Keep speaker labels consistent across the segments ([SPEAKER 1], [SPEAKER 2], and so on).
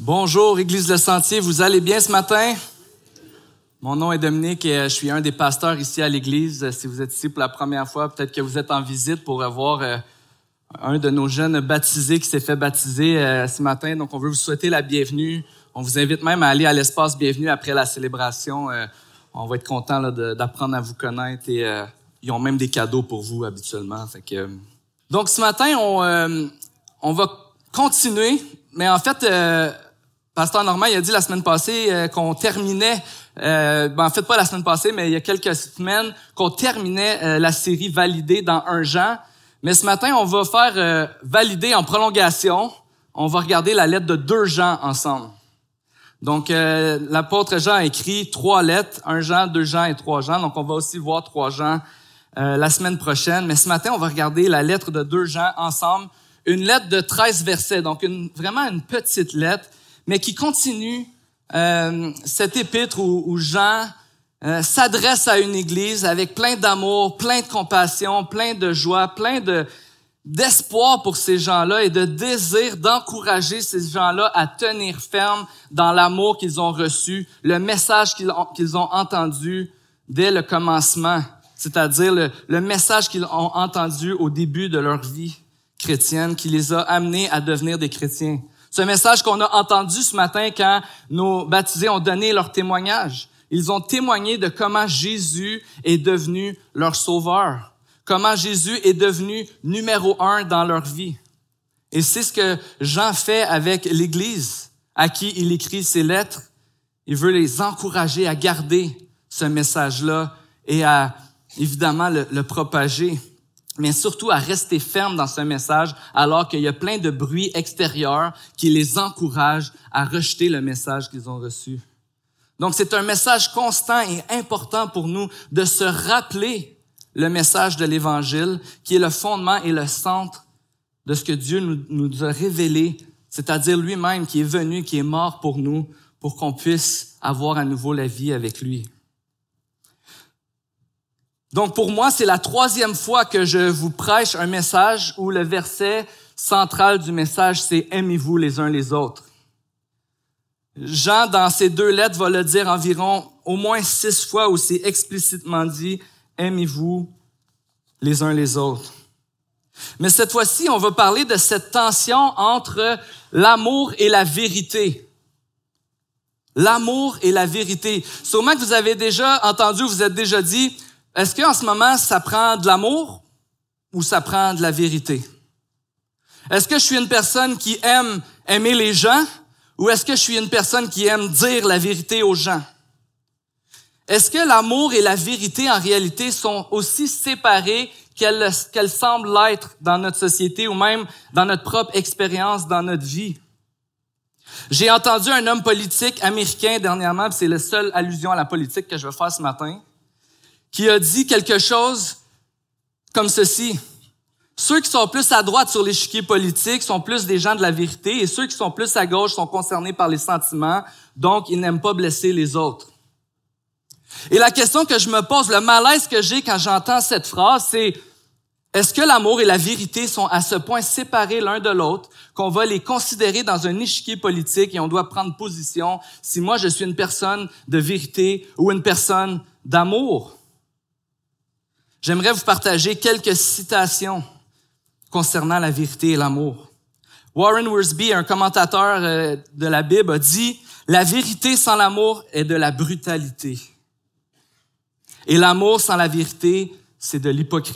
[SPEAKER 1] Bonjour, Église Le Sentier, vous allez bien ce matin? Mon nom est Dominique et je suis un des pasteurs ici à l'Église. Si vous êtes ici pour la première fois, peut-être que vous êtes en visite pour voir un de nos jeunes baptisés qui s'est fait baptiser ce matin. Donc, on veut vous souhaiter la bienvenue. On vous invite même à aller à l'espace bienvenue après la célébration. On va être content d'apprendre à vous connaître et ils ont même des cadeaux pour vous habituellement. Donc, ce matin, on va continuer, mais en fait, Pasteur Normand, il a dit la semaine passée qu'on terminait, en fait pas la semaine passée, mais il y a quelques semaines, qu'on terminait la série Validée dans 1 Jean. Mais ce matin, on va faire Validée en prolongation. On va regarder la lettre de 2 Jean ensemble. Donc, l'apôtre Jean a écrit 3 lettres, 1 Jean, 2 Jean et 3 Jean. Donc, on va aussi voir 3 Jean la semaine prochaine. Mais ce matin, on va regarder la lettre de 2 Jean ensemble. Une lettre de 13 versets, donc vraiment une petite lettre, mais qui continue cet épître où Jean s'adresse à une église avec plein d'amour, plein de compassion, plein de joie, plein d'espoir pour ces gens-là et de désir d'encourager ces gens-là à tenir ferme dans l'amour qu'ils ont reçu, le message qu'ils ont entendu dès le commencement, c'est-à-dire le message qu'ils ont entendu au début de leur vie chrétienne, qui les a amenés à devenir des chrétiens. Ce message qu'on a entendu ce matin quand nos baptisés ont donné leur témoignage. Ils ont témoigné de comment Jésus est devenu leur sauveur, comment Jésus est devenu numéro 1 dans leur vie. Et c'est ce que Jean fait avec l'Église à qui il écrit ces lettres. Il veut les encourager à garder ce message-là et à, évidemment, le propager, mais surtout à rester ferme dans ce message alors qu'il y a plein de bruit extérieur qui les encourage à rejeter le message qu'ils ont reçu. Donc, c'est un message constant et important pour nous de se rappeler le message de l'Évangile qui est le fondement et le centre de ce que Dieu nous a révélé, c'est-à-dire lui-même qui est venu, qui est mort pour nous, pour qu'on puisse avoir à nouveau la vie avec lui. Donc, pour moi, c'est la 3e fois que je vous prêche un message où le verset central du message, c'est « Aimez-vous les uns les autres ». Jean, dans ces 2 lettres, va le dire environ au moins 6 fois où c'est explicitement dit « Aimez-vous les uns les autres ». Mais cette fois-ci, on va parler de cette tension entre l'amour et la vérité. L'amour et la vérité. Sûrement que vous avez déjà entendu, vous êtes déjà dit « Est-ce qu'en ce moment, ça prend de l'amour ou ça prend de la vérité? Est-ce que je suis une personne qui aime aimer les gens ou est-ce que je suis une personne qui aime dire la vérité aux gens? Est-ce que l'amour et la vérité, en réalité, sont aussi séparés qu'elles semblent l'être dans notre société ou même dans notre propre expérience, dans notre vie? J'ai entendu un homme politique américain dernièrement, c'est la seule allusion à la politique que je vais faire ce matin, qui a dit quelque chose comme ceci. Ceux qui sont plus à droite sur l'échiquier politique sont plus des gens de la vérité et ceux qui sont plus à gauche sont concernés par les sentiments, donc ils n'aiment pas blesser les autres. Et la question que je me pose, le malaise que j'ai quand j'entends cette phrase, c'est est-ce que l'amour et la vérité sont à ce point séparés l'un de l'autre qu'on va les considérer dans un échiquier politique et on doit prendre position si moi je suis une personne de vérité ou une personne d'amour? J'aimerais vous partager quelques citations concernant la vérité et l'amour. Warren Wiersbe, un commentateur de la Bible, a dit « La vérité sans l'amour est de la brutalité. Et l'amour sans la vérité, c'est de l'hypocrisie. »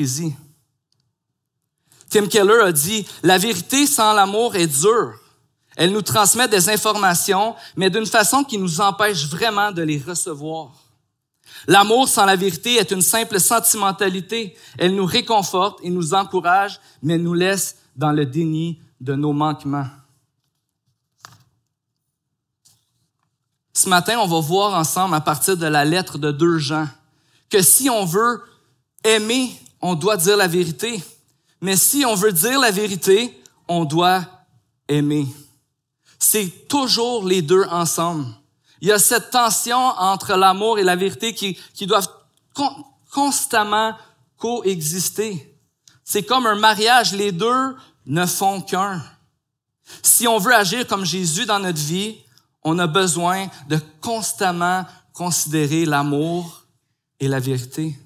[SPEAKER 1] Tim Keller a dit « La vérité sans l'amour est dure. Elle nous transmet des informations, mais d'une façon qui nous empêche vraiment de les recevoir. » L'amour sans la vérité est une simple sentimentalité. Elle nous réconforte et nous encourage, mais nous laisse dans le déni de nos manquements. Ce matin, on va voir ensemble à partir de la lettre de 2 Jean que si on veut aimer, on doit dire la vérité. Mais si on veut dire la vérité, on doit aimer. C'est toujours les deux ensemble. Il y a cette tension entre l'amour et la vérité qui doivent constamment coexister. C'est comme un mariage, les deux ne font qu'un. Si on veut agir comme Jésus dans notre vie, on a besoin de constamment considérer l'amour et la vérité.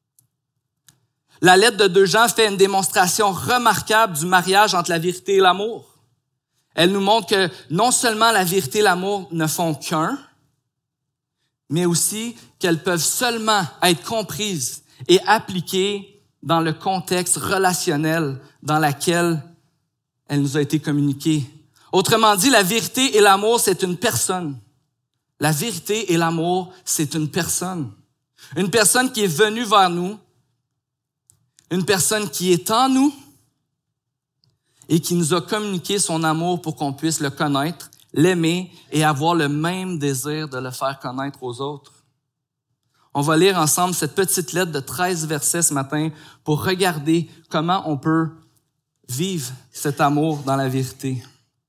[SPEAKER 1] La lettre de 2 Jean fait une démonstration remarquable du mariage entre la vérité et l'amour. Elle nous montre que non seulement la vérité et l'amour ne font qu'un, mais aussi qu'elles peuvent seulement être comprises et appliquées dans le contexte relationnel dans lequel elle nous a été communiquée. Autrement dit, la vérité et l'amour, c'est une personne. La vérité et l'amour, c'est une personne. Une personne qui est venue vers nous, une personne qui est en nous et qui nous a communiqué son amour pour qu'on puisse le connaître, l'aimer et avoir le même désir de le faire connaître aux autres. On va lire ensemble cette petite lettre de 13 versets ce matin pour regarder comment on peut vivre cet amour dans la vérité.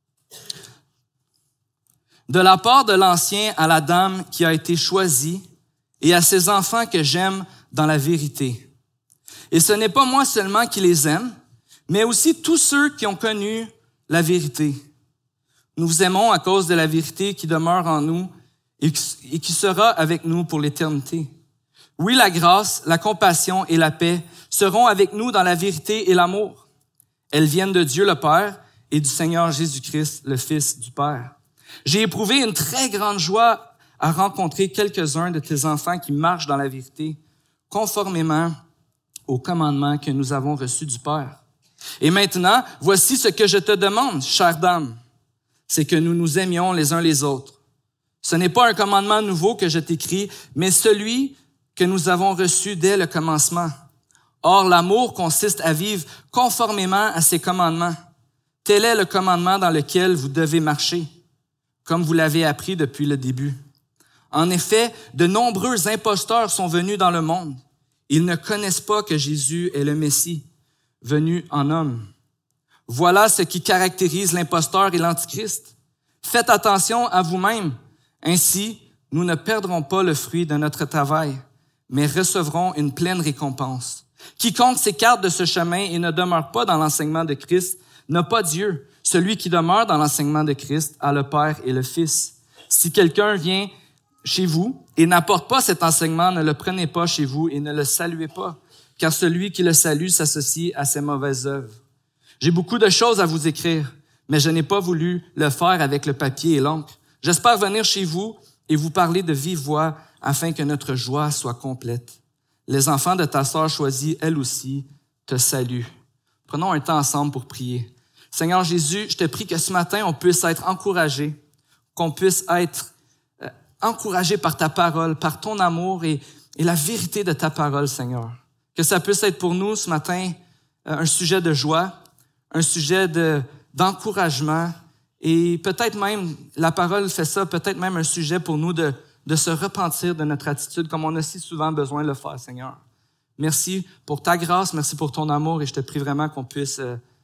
[SPEAKER 1] De la part de l'ancien à la dame qui a été choisie et à ses enfants que j'aime dans la vérité. Et ce n'est pas moi seulement qui les aime, mais aussi tous ceux qui ont connu la vérité. Nous vous aimons à cause de la vérité qui demeure en nous et qui sera avec nous pour l'éternité. Oui, la grâce, la compassion et la paix seront avec nous dans la vérité et l'amour. Elles viennent de Dieu le Père et du Seigneur Jésus-Christ, le Fils du Père. J'ai éprouvé une très grande joie à rencontrer quelques-uns de tes enfants qui marchent dans la vérité, conformément aux commandements que nous avons reçus du Père. Et maintenant, voici ce que je te demande, chère dame, c'est que nous nous aimions les uns les autres. Ce n'est pas un commandement nouveau que je t'écris, mais celui que nous avons reçu dès le commencement. Or, l'amour consiste à vivre conformément à ses commandements. Tel est le commandement dans lequel vous devez marcher, comme vous l'avez appris depuis le début. En effet, de nombreux imposteurs sont venus dans le monde. Ils ne connaissent pas que Jésus est le Messie, venu en homme. Voilà ce qui caractérise l'imposteur et l'antichrist. Faites attention à vous-même. Ainsi, nous ne perdrons pas le fruit de notre travail, mais recevrons une pleine récompense. Quiconque s'écarte de ce chemin et ne demeure pas dans l'enseignement de Christ n'a pas Dieu. Celui qui demeure dans l'enseignement de Christ a le Père et le Fils. Si quelqu'un vient chez vous et n'apporte pas cet enseignement, ne le prenez pas chez vous et ne le saluez pas, car celui qui le salue s'associe à ses mauvaises œuvres. J'ai beaucoup de choses à vous écrire, mais je n'ai pas voulu le faire avec le papier et l'encre. J'espère venir chez vous et vous parler de vive voix afin que notre joie soit complète. Les enfants de ta sœur choisie, elle aussi, te saluent. Prenons un temps ensemble pour prier. Seigneur Jésus, je te prie que ce matin, on puisse être encouragés, qu'on puisse être encouragés par ta parole, par ton amour et la vérité de ta parole, Seigneur. Que ça puisse être pour nous ce matin un sujet de joie, un sujet d'encouragement et peut-être même, la parole fait ça, peut-être même un sujet pour nous de se repentir de notre attitude comme on a si souvent besoin de le faire, Seigneur. Merci pour ta grâce, merci pour ton amour et je te prie vraiment qu'on puisse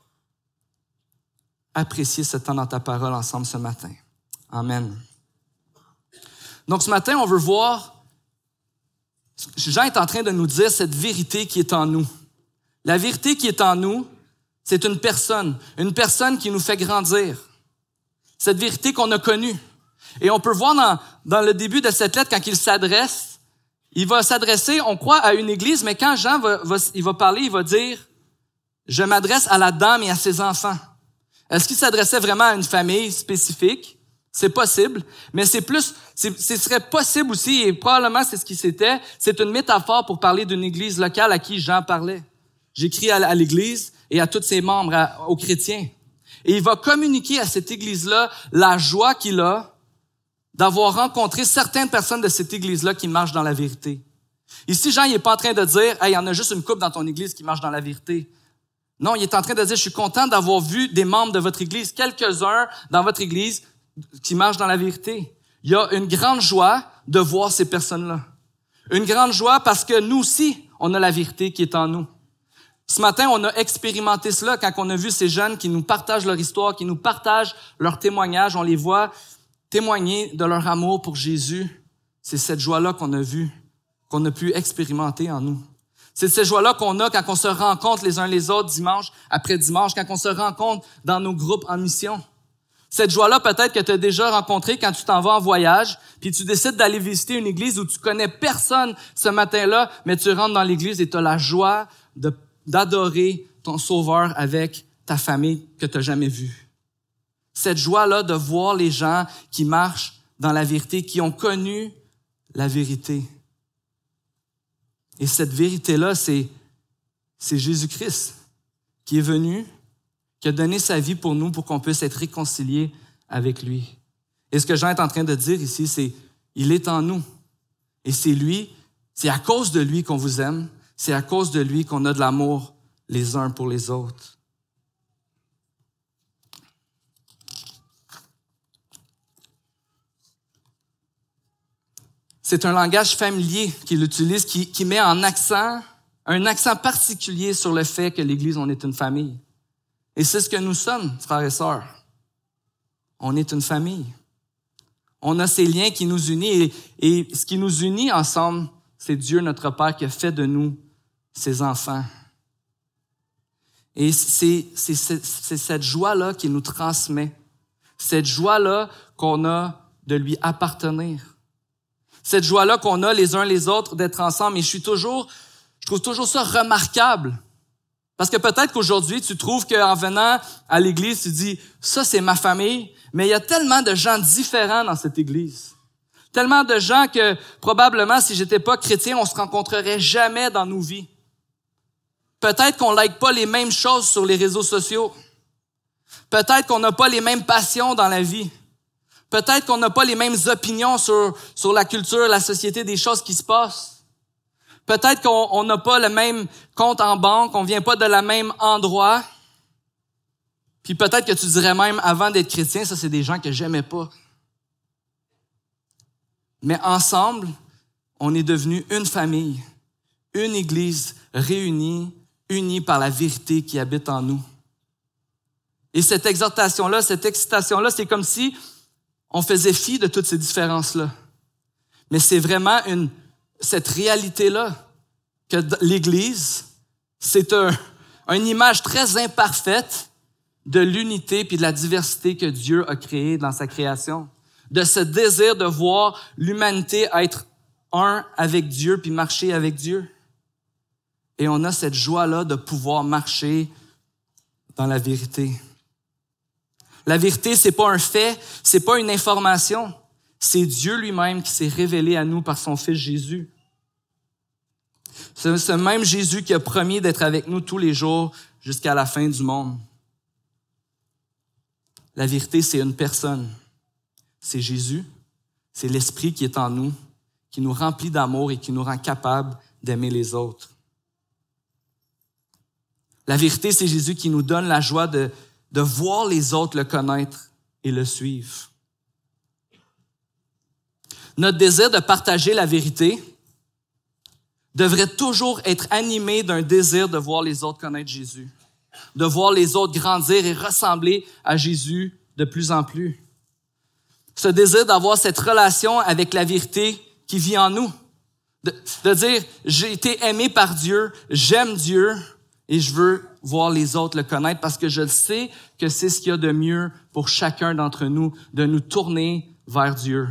[SPEAKER 1] apprécier ce temps dans ta parole ensemble ce matin. Amen. Donc ce matin, on veut voir, Jean est en train de nous dire cette vérité qui est en nous. La vérité qui est en nous, c'est une personne qui nous fait grandir. Cette vérité qu'on a connue. Et on peut voir dans le début de cette lettre, quand il va s'adresser, on croit, à une église, mais quand Jean va parler, il va dire « Je m'adresse à la dame et à ses enfants ». Est-ce qu'il s'adressait vraiment à une famille spécifique? C'est possible, mais ce serait possible aussi, et probablement c'est ce qui c'était, c'est une métaphore pour parler d'une église locale à qui Jean parlait. J'écris à l'église et à tous ses membres, aux chrétiens. Et il va communiquer à cette église-là la joie qu'il a d'avoir rencontré certaines personnes de cette église-là qui marchent dans la vérité. Ici, Jean, il n'est pas en train de dire « Hey, il y en a juste une couple dans ton église qui marche dans la vérité ». Non, il est en train de dire « Je suis content d'avoir vu des membres de votre église, quelques-uns dans votre église qui marchent dans la vérité ». Il y a une grande joie de voir ces personnes-là. Une grande joie parce que nous aussi, on a la vérité qui est en nous. Ce matin, on a expérimenté cela quand on a vu ces jeunes qui nous partagent leur histoire, qui nous partagent leur témoignage. On les voit témoigner de leur amour pour Jésus. C'est cette joie-là qu'on a vue, qu'on a pu expérimenter en nous. C'est cette joie-là qu'on a quand on se rencontre les uns les autres dimanche après dimanche, quand on se rencontre dans nos groupes en mission. Cette joie-là, peut-être que tu as déjà rencontrée quand tu t'en vas en voyage, puis tu décides d'aller visiter une église où tu connais personne ce matin-là, mais tu rentres dans l'église et tu as la joie d'adorer ton Sauveur avec ta famille que tu n'as jamais vue. Cette joie-là de voir les gens qui marchent dans la vérité, qui ont connu la vérité. Et cette vérité-là, c'est Jésus-Christ qui est venu, qui a donné sa vie pour nous, pour qu'on puisse être réconciliés avec lui. Et ce que Jean est en train de dire ici, c'est il est en nous. Et c'est lui, c'est à cause de lui qu'on vous aime, c'est à cause de lui qu'on a de l'amour les uns pour les autres. C'est un langage familier qu'il utilise, qui met un accent particulier sur le fait que l'Église, on est une famille. Et c'est ce que nous sommes, frères et sœurs. On est une famille. On a ces liens qui nous unissent. Et ce qui nous unit ensemble, c'est Dieu, notre Père, qui a fait de nous ses enfants. Et c'est cette joie-là qu'il nous transmet. Cette joie-là qu'on a de lui appartenir. Cette joie-là qu'on a les uns les autres d'être ensemble. Et je trouve toujours ça remarquable. Parce que peut-être qu'aujourd'hui, tu trouves qu'en venant à l'église, tu dis, ça c'est ma famille, mais il y a tellement de gens différents dans cette église. Tellement de gens que probablement, si j'étais pas chrétien, on se rencontrerait jamais dans nos vies. Peut-être qu'on like pas les mêmes choses sur les réseaux sociaux. Peut-être qu'on n'a pas les mêmes passions dans la vie. Peut-être qu'on n'a pas les mêmes opinions sur la culture, la société, des choses qui se passent. Peut-être qu'on n'a pas le même compte en banque, on vient pas de la même endroit. Puis peut-être que tu dirais même, avant d'être chrétien, ça c'est des gens que j'aimais pas. Mais ensemble, on est devenus une famille, une église réunie, unie par la vérité qui habite en nous. Et cette exhortation-là, cette excitation-là, c'est comme si on faisait fi de toutes ces différences-là. Mais c'est vraiment cette réalité-là que l'Église, c'est une image très imparfaite de l'unité puis de la diversité que Dieu a créée dans sa création. De ce désir de voir l'humanité être un avec Dieu puis marcher avec Dieu. Et on a cette joie-là de pouvoir marcher dans la vérité. La vérité, c'est pas un fait, c'est pas une information. C'est Dieu lui-même qui s'est révélé à nous par son Fils Jésus. C'est ce même Jésus qui a promis d'être avec nous tous les jours jusqu'à la fin du monde. La vérité, c'est une personne. C'est Jésus. C'est l'Esprit qui est en nous, qui nous remplit d'amour et qui nous rend capables d'aimer les autres. La vérité, c'est Jésus qui nous donne la joie de voir les autres le connaître et le suivre. Notre désir de partager la vérité devrait toujours être animé d'un désir de voir les autres connaître Jésus, de voir les autres grandir et ressembler à Jésus de plus en plus. Ce désir d'avoir cette relation avec la vérité qui vit en nous, de dire « j'ai été aimé par Dieu, j'aime Dieu », et je veux voir les autres le connaître parce que je sais que c'est ce qu'il y a de mieux pour chacun d'entre nous, de nous tourner vers Dieu.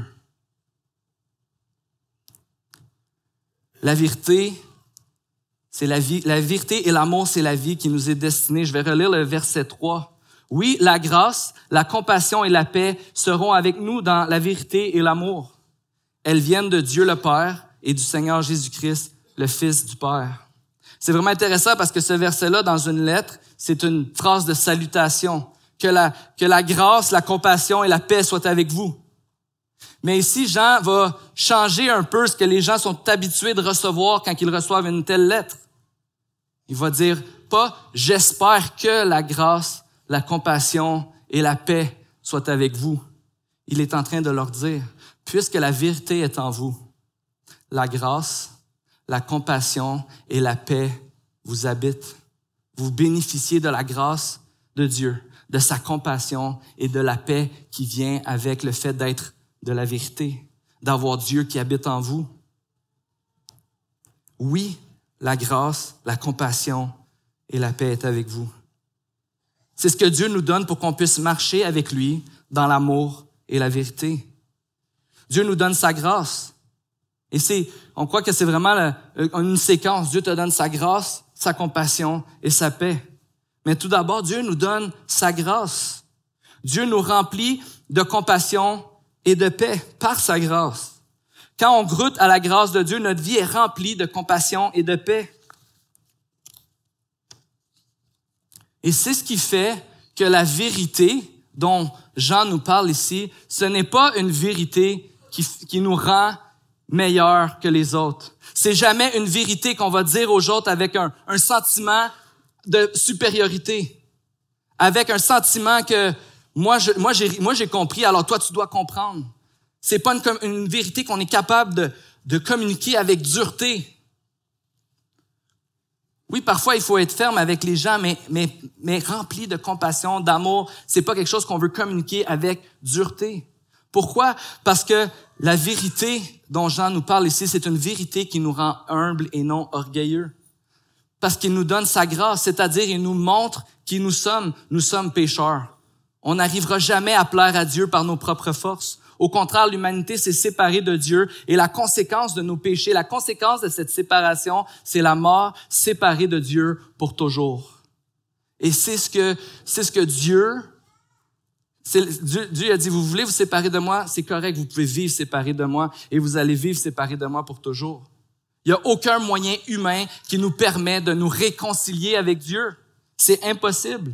[SPEAKER 1] La vérité, c'est la vie. La vérité et l'amour, c'est la vie qui nous est destinée. Je vais relire le verset 3. Oui, la grâce, la compassion et la paix seront avec nous dans la vérité et l'amour. Elles viennent de Dieu le Père et du Seigneur Jésus-Christ, le Fils du Père. C'est vraiment intéressant parce que ce verset-là, dans une lettre, c'est une phrase de salutation. Que la grâce, la compassion et la paix soient avec vous. Mais ici, Jean va changer un peu ce que les gens sont habitués de recevoir quand ils reçoivent une telle lettre. Il va dire pas « j'espère que la grâce, la compassion et la paix soient avec vous ». Il est en train de leur dire « puisque la vérité est en vous, la grâce, la compassion et la paix vous habitent. Vous bénéficiez de la grâce de Dieu, de sa compassion et de la paix qui vient avec le fait d'être de la vérité, d'avoir Dieu qui habite en vous. Oui, la grâce, la compassion et la paix est avec vous. C'est ce que Dieu nous donne pour qu'on puisse marcher avec lui dans l'amour et la vérité. Dieu nous donne sa grâce. Et on croit que c'est vraiment une séquence. Dieu te donne sa grâce, sa compassion et sa paix. Mais tout d'abord, Dieu nous donne sa grâce. Dieu nous remplit de compassion et de paix par sa grâce. Quand on goûte à la grâce de Dieu, notre vie est remplie de compassion et de paix. Et c'est ce qui fait que la vérité dont Jean nous parle ici, ce n'est pas une vérité qui nous rend meilleurs que les autres. C'est jamais une vérité qu'on va dire aux autres avec un sentiment de supériorité, avec un sentiment que moi j'ai compris, alors toi tu dois comprendre. C'est pas une vérité qu'on est capable de communiquer avec dureté. Oui, parfois il faut être ferme avec les gens, mais rempli de compassion, d'amour. C'est pas quelque chose qu'on veut communiquer avec dureté. Pourquoi? Parce que la vérité dont Jean nous parle ici, c'est une vérité qui nous rend humbles et non orgueilleux. Parce qu'il nous donne sa grâce, c'est-à-dire il nous montre qui nous sommes. Nous sommes pécheurs. On n'arrivera jamais à plaire à Dieu par nos propres forces. Au contraire, l'humanité s'est séparée de Dieu et la conséquence de nos péchés, la conséquence de cette séparation, c'est la mort, séparée de Dieu pour toujours. Et c'est ce que Dieu a dit, vous voulez vous séparer de moi, c'est correct, vous pouvez vivre séparés de moi et vous allez vivre séparés de moi pour toujours. Il n'y a aucun moyen humain qui nous permet de nous réconcilier avec Dieu. C'est impossible.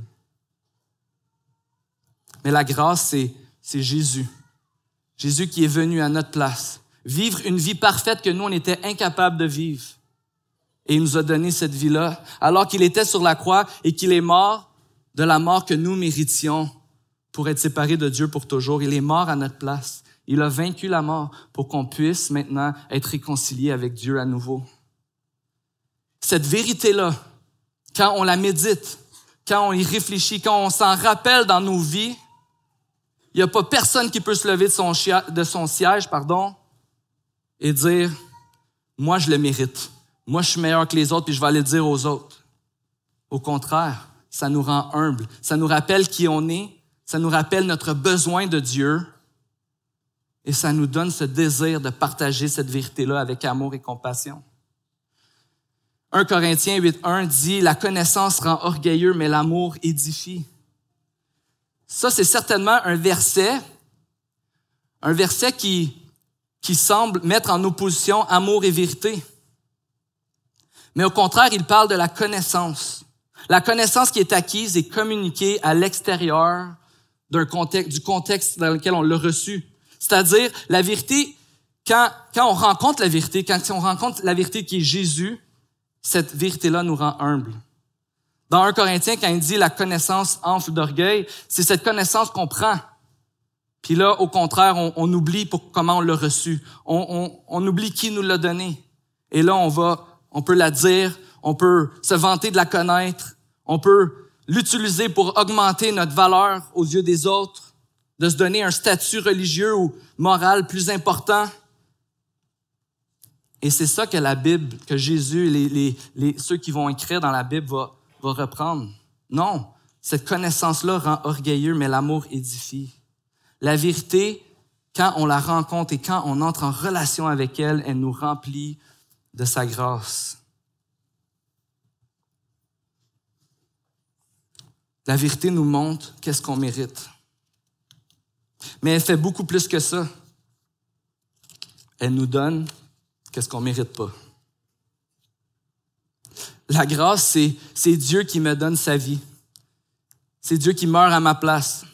[SPEAKER 1] Mais la grâce, c'est Jésus. Jésus qui est venu à notre place. Vivre une vie parfaite que nous, on était incapables de vivre. Et il nous a donné cette vie-là, alors qu'il était sur la croix et qu'il est mort de la mort que nous méritions pour être séparés de Dieu pour toujours. Il est mort à notre place. Il a vaincu la mort pour qu'on puisse maintenant être réconciliés avec Dieu à nouveau. Cette vérité-là, quand on la médite, quand on y réfléchit, quand on s'en rappelle dans nos vies, il n'y a pas personne qui peut se lever de son siège, et dire « Moi, je le mérite. Moi, je suis meilleur que les autres, puis je vais aller le dire aux autres. » Au contraire, ça nous rend humbles. Ça nous rappelle qui on est. Ça nous rappelle notre besoin de Dieu. Et ça nous donne ce désir de partager cette vérité-là avec amour et compassion. 1 Corinthiens 8.1 dit « La connaissance rend orgueilleux, mais l'amour édifie. » Ça, c'est certainement un verset qui semble mettre en opposition amour et vérité. Mais au contraire, il parle de la connaissance. La connaissance qui est acquise et communiquée à l'extérieur du contexte dans lequel on l'a reçu. C'est-à-dire, la vérité, quand on rencontre la vérité, quand on rencontre la vérité qui est Jésus, cette vérité-là nous rend humbles. Dans 1 Corinthiens, quand il dit « la connaissance enfle d'orgueil », c'est cette connaissance qu'on prend. Puis là, au contraire, on oublie comment on l'a reçu. On oublie qui nous l'a donné. Et là, on peut la dire, on peut se vanter de la connaître, on peut l'utiliser pour augmenter notre valeur aux yeux des autres, de se donner un statut religieux ou moral plus important. Et c'est ça que la Bible, que Jésus, ceux qui vont écrire dans la Bible va reprendre. Non, cette connaissance-là rend orgueilleux, mais l'amour édifie. La vérité, quand on la rencontre et quand on entre en relation avec elle, elle nous remplit de sa grâce. La vérité nous montre qu'est-ce qu'on mérite. Mais elle fait beaucoup plus que ça. Elle nous donne qu'est-ce qu'on mérite pas. La grâce, c'est Dieu qui me donne sa vie. C'est Dieu qui meurt à ma place.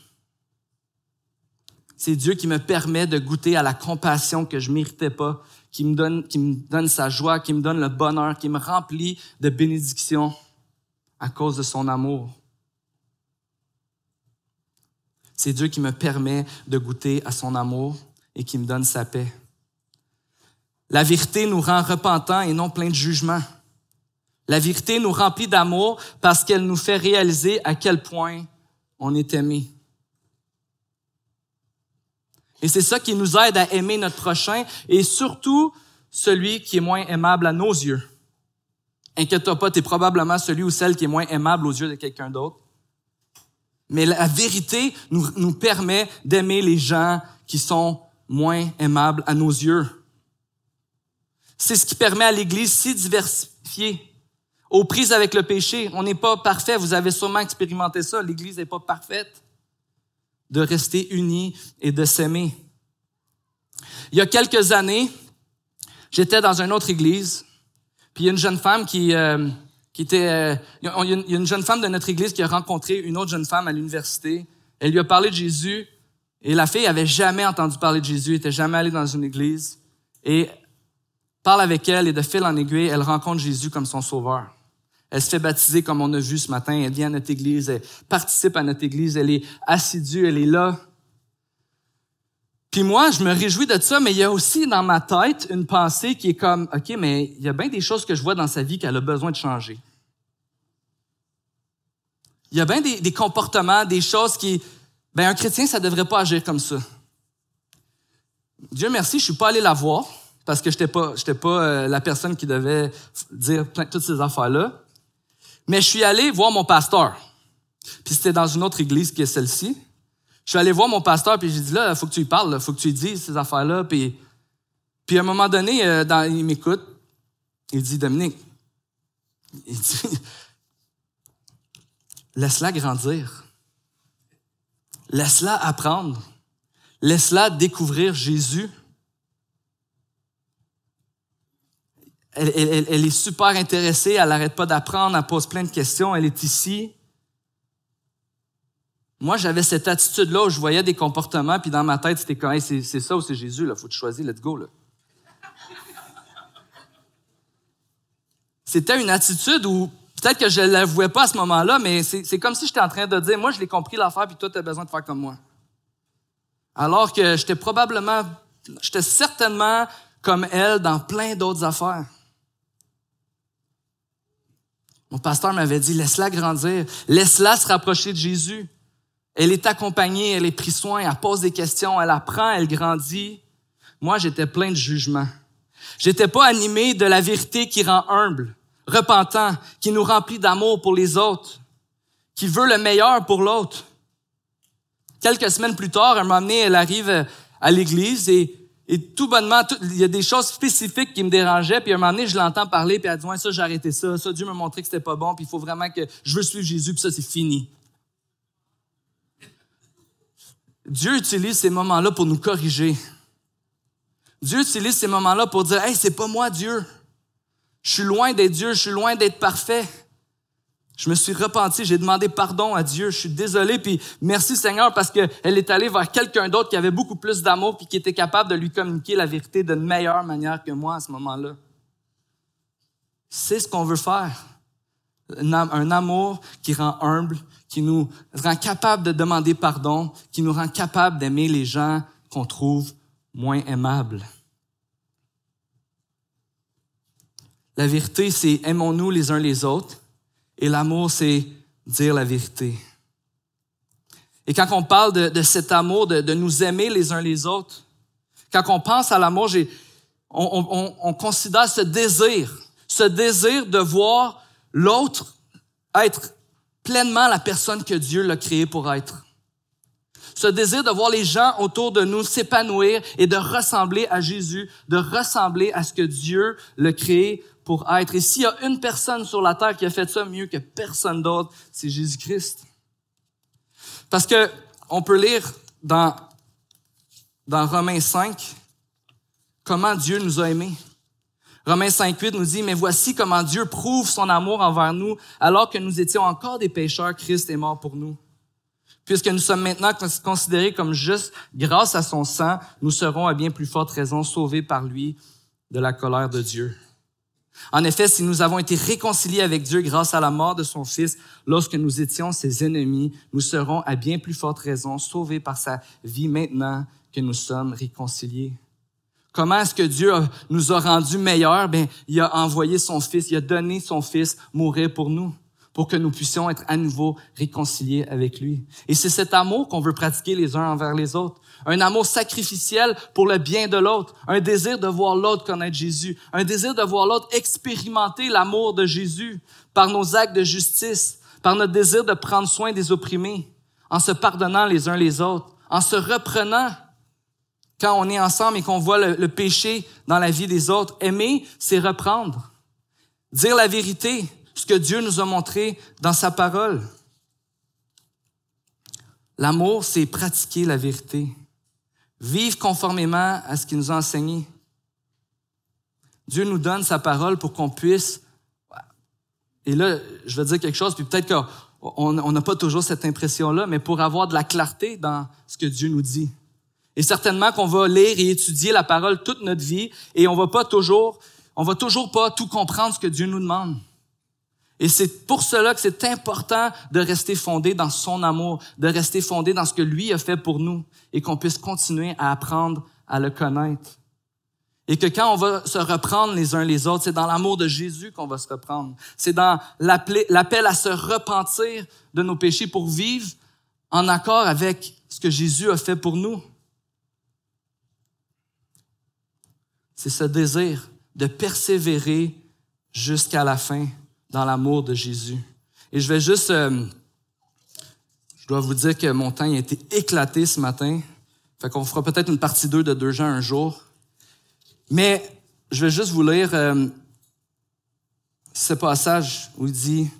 [SPEAKER 1] C'est Dieu qui me permet de goûter à la compassion que je méritais pas, qui me donne sa joie, qui me donne le bonheur, qui me remplit de bénédictions à cause de son amour. C'est Dieu qui me permet de goûter à son amour et qui me donne sa paix. La vérité nous rend repentants et non pleins de jugement. La vérité nous remplit d'amour parce qu'elle nous fait réaliser à quel point on est aimé. Et c'est ça qui nous aide à aimer notre prochain et surtout celui qui est moins aimable à nos yeux. Inquiète-toi pas, tu es probablement celui ou celle qui est moins aimable aux yeux de quelqu'un d'autre. Mais la vérité nous permet d'aimer les gens qui sont moins aimables à nos yeux. C'est ce qui permet à l'Église si diversifiée, aux prises avec le péché. On n'est pas parfait, vous avez sûrement expérimenté ça, l'Église n'est pas parfaite. De rester unis et de s'aimer. Il y a quelques années, j'étais dans une autre église, puis il y a une jeune femme il y a une jeune femme de notre église qui a rencontré une autre jeune femme à l'université. Elle lui a parlé de Jésus, et la fille avait jamais entendu parler de Jésus, était jamais allée dans une église, et parle avec elle, et de fil en aiguille, elle rencontre Jésus comme son sauveur. Elle se fait baptiser comme on a vu ce matin, elle vient à notre église, elle participe à notre église, elle est assidue, elle est là. Puis moi, je me réjouis de ça, mais il y a aussi dans ma tête une pensée qui est comme, OK, mais il y a bien des choses que je vois dans sa vie qu'elle a besoin de changer. Il y a bien des comportements, des choses qui, un chrétien, ça devrait pas agir comme ça. Dieu merci, je suis pas allé la voir parce que j'étais pas la personne qui devait dire toutes ces affaires-là. Mais je suis allé voir mon pasteur. Puis c'était dans une autre église qui est celle-ci. Je suis allé voir mon pasteur, puis j'ai dit, là, il faut que tu lui parles, il faut que tu lui dises ces affaires-là. Puis à un moment donné, il m'écoute. Il dit, Dominique, il dit, laisse-la grandir. Laisse-la apprendre. Laisse-la découvrir Jésus. Elle est super intéressée, elle n'arrête pas d'apprendre, elle pose plein de questions, elle est ici. Moi, j'avais cette attitude-là où je voyais des comportements, puis dans ma tête, c'était comme, hey, c'est ça ou c'est Jésus, là, faut que tu choisisses, let's go, là. C'était une attitude où, peut-être que je ne l'avouais pas à ce moment-là, mais c'est comme si j'étais en train de dire, moi, je l'ai compris l'affaire, puis toi, tu as besoin de faire comme moi. Alors que j'étais certainement comme elle dans plein d'autres affaires. Mon pasteur m'avait dit, laisse-la grandir, laisse-la se rapprocher de Jésus. Elle est accompagnée, elle est prise soin, elle pose des questions, elle apprend, elle grandit. Moi, j'étais plein de jugement. J'étais pas animé de la vérité qui rend humble, repentant, qui nous remplit d'amour pour les autres, qui veut le meilleur pour l'autre. Quelques semaines plus tard, un moment donné, elle arrive à l'église et tout bonnement, il y a des choses spécifiques qui me dérangeaient, puis à un moment donné, je l'entends parler, puis elle dit, ouais, ça, j'ai arrêté ça, Dieu m'a montré que c'était pas bon, puis il faut vraiment que je veux suivre Jésus, puis ça, c'est fini. Dieu utilise ces moments-là pour nous corriger. Dieu utilise ces moments-là pour dire, hey, c'est pas moi, Dieu. Je suis loin d'être Dieu, je suis loin d'être parfait. Je me suis repenti, j'ai demandé pardon à Dieu, je suis désolé, puis merci Seigneur parce qu'elle est allée vers quelqu'un d'autre qui avait beaucoup plus d'amour puis qui était capable de lui communiquer la vérité d'une meilleure manière que moi à ce moment-là. C'est ce qu'on veut faire. Un amour qui rend humble, qui nous rend capable de demander pardon, qui nous rend capable d'aimer les gens qu'on trouve moins aimables. La vérité, c'est aimons-nous les uns les autres. Et l'amour, c'est dire la vérité. Et quand on parle de cet amour, de nous aimer les uns les autres, quand on pense à l'amour, on considère ce désir de voir l'autre être pleinement la personne que Dieu l'a créé pour être. Ce désir de voir les gens autour de nous s'épanouir et de ressembler à Jésus, de ressembler à ce que Dieu l'a créé pour être. Et s'il y a une personne sur la terre qui a fait ça mieux que personne d'autre, c'est Jésus-Christ. Parce que on peut lire dans Romains 5 comment Dieu nous a aimés. Romains 5:8 nous dit, « Mais voici comment Dieu prouve son amour envers nous, alors que nous étions encore des pécheurs, Christ est mort pour nous. Puisque nous sommes maintenant considérés comme justes grâce à son sang, nous serons à bien plus forte raison sauvés par lui de la colère de Dieu. » En effet, si nous avons été réconciliés avec Dieu grâce à la mort de son Fils, lorsque nous étions ses ennemis, nous serons à bien plus forte raison sauvés par sa vie maintenant que nous sommes réconciliés. Comment est-ce que Dieu nous a rendus meilleurs? Il a envoyé son Fils, il a donné son Fils mourir pour nous, pour que nous puissions être à nouveau réconciliés avec lui. Et c'est cet amour qu'on veut pratiquer les uns envers les autres. Un amour sacrificiel pour le bien de l'autre. Un désir de voir l'autre connaître Jésus. Un désir de voir l'autre expérimenter l'amour de Jésus par nos actes de justice, par notre désir de prendre soin des opprimés. en se pardonnant les uns les autres, en se reprenant quand on est ensemble et qu'on voit le péché dans la vie des autres. Aimer, c'est reprendre. Dire la vérité, ce que Dieu nous a montré dans sa parole. L'amour, c'est pratiquer la vérité. Vivre conformément à ce qu'il nous a enseigné. Dieu nous donne sa parole pour qu'on puisse... Et là, je vais dire quelque chose, puis peut-être qu'on n'a pas toujours cette impression-là, mais pour avoir de la clarté dans ce que Dieu nous dit. Et certainement qu'on va lire et étudier la parole toute notre vie et on va toujours pas tout comprendre ce que Dieu nous demande. Et c'est pour cela que c'est important de rester fondé dans son amour, de rester fondé dans ce que lui a fait pour nous et qu'on puisse continuer à apprendre à le connaître. Et que quand on va se reprendre les uns les autres, c'est dans l'amour de Jésus qu'on va se reprendre. C'est dans l'appel à se repentir de nos péchés pour vivre en accord avec ce que Jésus a fait pour nous. C'est ce désir de persévérer jusqu'à la fin dans l'amour de Jésus. Et je vais juste... je dois vous dire que mon temps a été éclaté ce matin. Fait qu'on fera peut-être une partie 2 de 2 Jean un jour. Mais je vais juste vous lire ce passage où il dit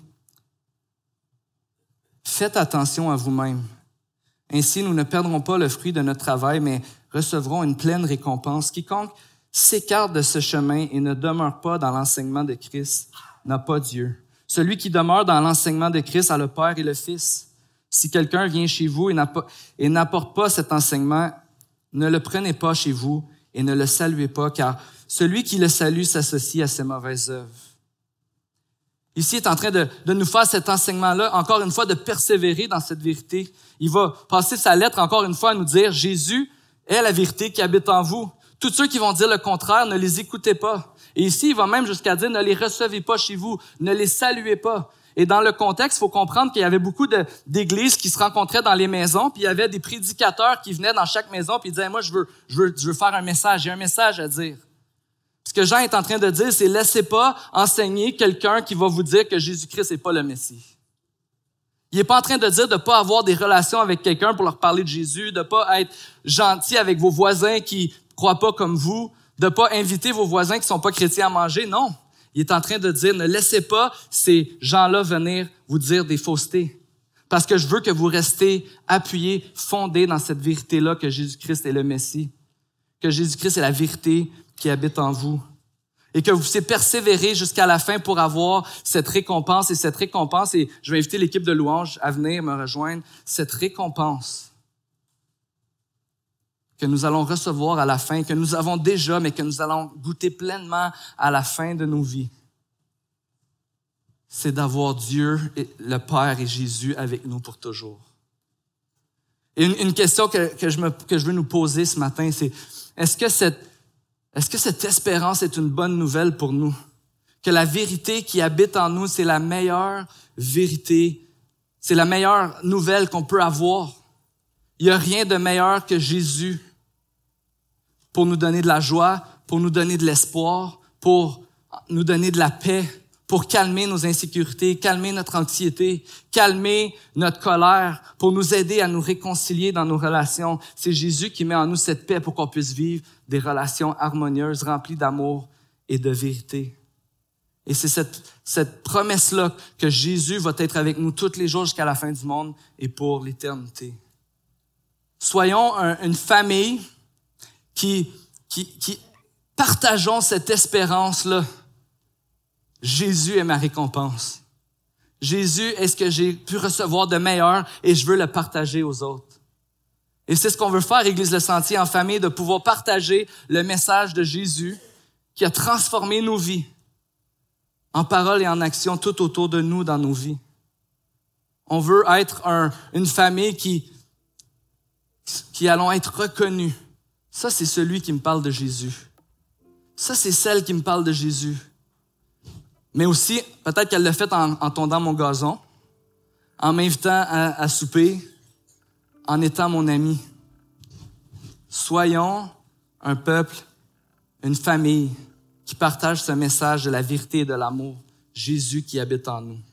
[SPEAKER 1] « Faites attention à vous-même. Ainsi, nous ne perdrons pas le fruit de notre travail, mais recevrons une pleine récompense. Quiconque s'écarte de ce chemin et ne demeure pas dans l'enseignement de Christ n'a pas Dieu. Celui qui demeure dans l'enseignement de Christ a le Père et le Fils. Si quelqu'un vient chez vous et n'apporte pas cet enseignement, ne le prenez pas chez vous et ne le saluez pas, car celui qui le salue s'associe à ses mauvaises œuvres. » Ici, il est en train de nous faire cet enseignement-là, encore une fois, de persévérer dans cette vérité. Il va passer sa lettre encore une fois à nous dire « Jésus est la vérité qui habite en vous. Tous ceux qui vont dire le contraire, ne les écoutez pas. » Et ici, il va même jusqu'à dire « Ne les recevez pas chez vous, ne les saluez pas. » Et dans le contexte, il faut comprendre qu'il y avait beaucoup d'églises qui se rencontraient dans les maisons, puis il y avait des prédicateurs qui venaient dans chaque maison, puis ils disaient « Moi, je veux faire un message, j'ai un message à dire. » Ce que Jean est en train de dire, c'est « Laissez pas enseigner quelqu'un qui va vous dire que Jésus-Christ n'est pas le Messie. » Il n'est pas en train de dire de pas avoir des relations avec quelqu'un pour leur parler de Jésus, de pas être gentil avec vos voisins qui croient pas comme vous, de pas inviter vos voisins qui sont pas chrétiens à manger. Non. Il est en train de dire, ne laissez pas ces gens-là venir vous dire des faussetés. Parce que je veux que vous restez appuyés, fondés dans cette vérité-là que Jésus-Christ est le Messie. Que Jésus-Christ est la vérité qui habite en vous. Et que vous puissiez persévérer jusqu'à la fin pour avoir cette récompense. Et cette récompense, et je vais inviter l'équipe de louange à venir me rejoindre, cette récompense que nous allons recevoir à la fin, que nous avons déjà, mais que nous allons goûter pleinement à la fin de nos vies. C'est d'avoir Dieu, le Père et Jésus avec nous pour toujours. Et une question que je veux nous poser ce matin, c'est est-ce que cette espérance est une bonne nouvelle pour nous? Que la vérité qui habite en nous, c'est la meilleure vérité, c'est la meilleure nouvelle qu'on peut avoir. Il n'y a rien de meilleur que Jésus pour nous donner de la joie, pour nous donner de l'espoir, pour nous donner de la paix, pour calmer nos insécurités, calmer notre anxiété, calmer notre colère, pour nous aider à nous réconcilier dans nos relations. C'est Jésus qui met en nous cette paix pour qu'on puisse vivre des relations harmonieuses, remplies d'amour et de vérité. Et c'est cette promesse-là que Jésus va être avec nous tous les jours jusqu'à la fin du monde et pour l'éternité. Soyons une famille qui partageons cette espérance-là. Jésus est ma récompense. Jésus est ce que j'ai pu recevoir de meilleur et je veux le partager aux autres. Et c'est ce qu'on veut faire, Église Le Sentier, en famille, de pouvoir partager le message de Jésus qui a transformé nos vies en paroles et en actions tout autour de nous dans nos vies. On veut être une famille qui allons être reconnus. Ça, c'est celui qui me parle de Jésus. Ça, c'est celle qui me parle de Jésus. Mais aussi, peut-être qu'elle l'a fait en tondant mon gazon, en m'invitant à souper, en étant mon ami. Soyons un peuple, une famille qui partage ce message de la vérité et de l'amour, Jésus qui habite en nous.